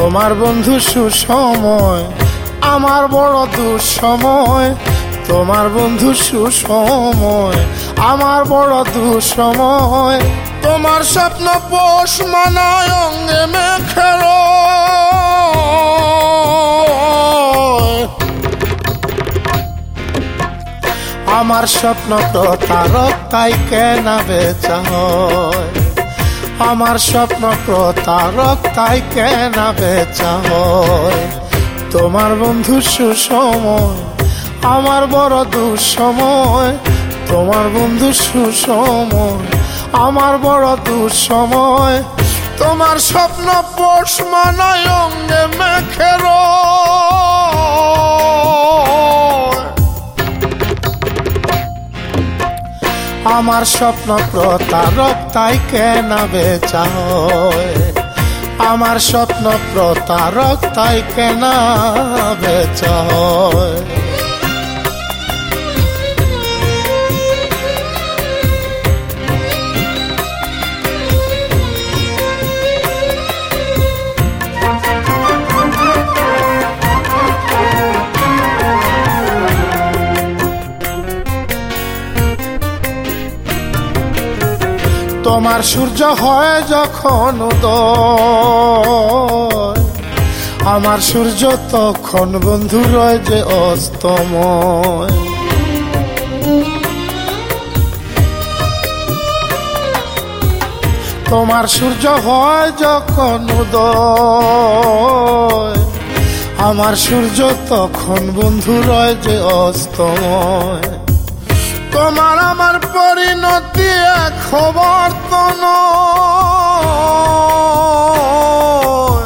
তোমার বন্ধু সুসময়, আমার বড় দুঃসময়। তোমার বন্ধু সুসময়, আমার বড় দুঃসময়। তোমার স্বপ্ন পোষ মানায় অঙ্গে মেখের, আমার স্বপ্ন প্রতারক তাই কেনা বেচা হয়। আমার স্বপ্ন প্রতারক তাই কেনা বেচা হয়। তোমার বন্ধু সুসময়, আমার বড় দুঃসময়। তোমার বন্ধু সুসময়, আমার বড় দুঃসময়। তোমার স্বপ্ন পোষ মানায় অঙ্গে মেখের, আমার স্বপ্ন প্রতারক তাই কেনা বেচা হয়। আমার স্বপ্ন প্রতারক তাই কেনা বেচা হয়। তোমার সূর্য হয় যখন উদয়, আমার সূর্য তখন বন্ধু রয় যে অস্তময়। তোমার সূর্য হয় যখন উদয়, আমার সূর্য তখন বন্ধু রয় যে অস্তময়। তোমার আমার পরিণতি এক খবর তো নয়,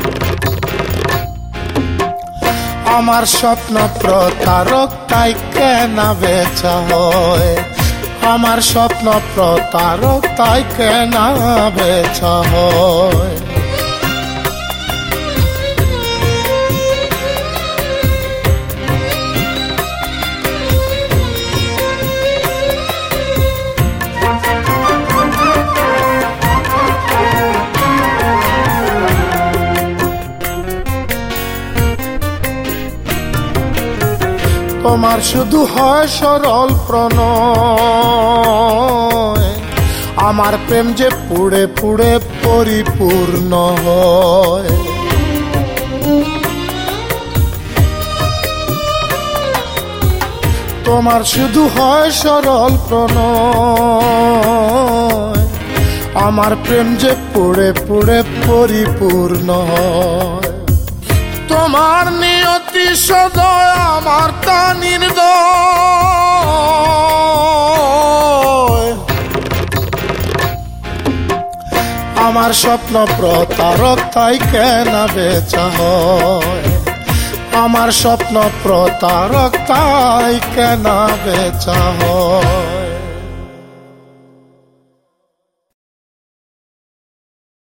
আমার স্বপ্ন প্রতারক তাই কেনা বেচা হয়। আমার স্বপ্ন প্রতারক তাই কেনা বেচা হয়। তোমার শুধু হয় সরল প্রণয়, আমার প্রেম যে পুড়ে পুড়ে পরিপূর্ণ হয়। তোমার শুধু হয় সরল প্রণয়, আমার প্রেম যে পুড়ে পুড়ে পরিপূর্ণ হয়। তোমার নিয়তি সদয় আমার তা নির্দয়, আমার স্বপ্ন প্রতারক তাই কেনা বেচা হয়। আমার স্বপ্ন প্রতারক তাই কেনা বেচা হয়।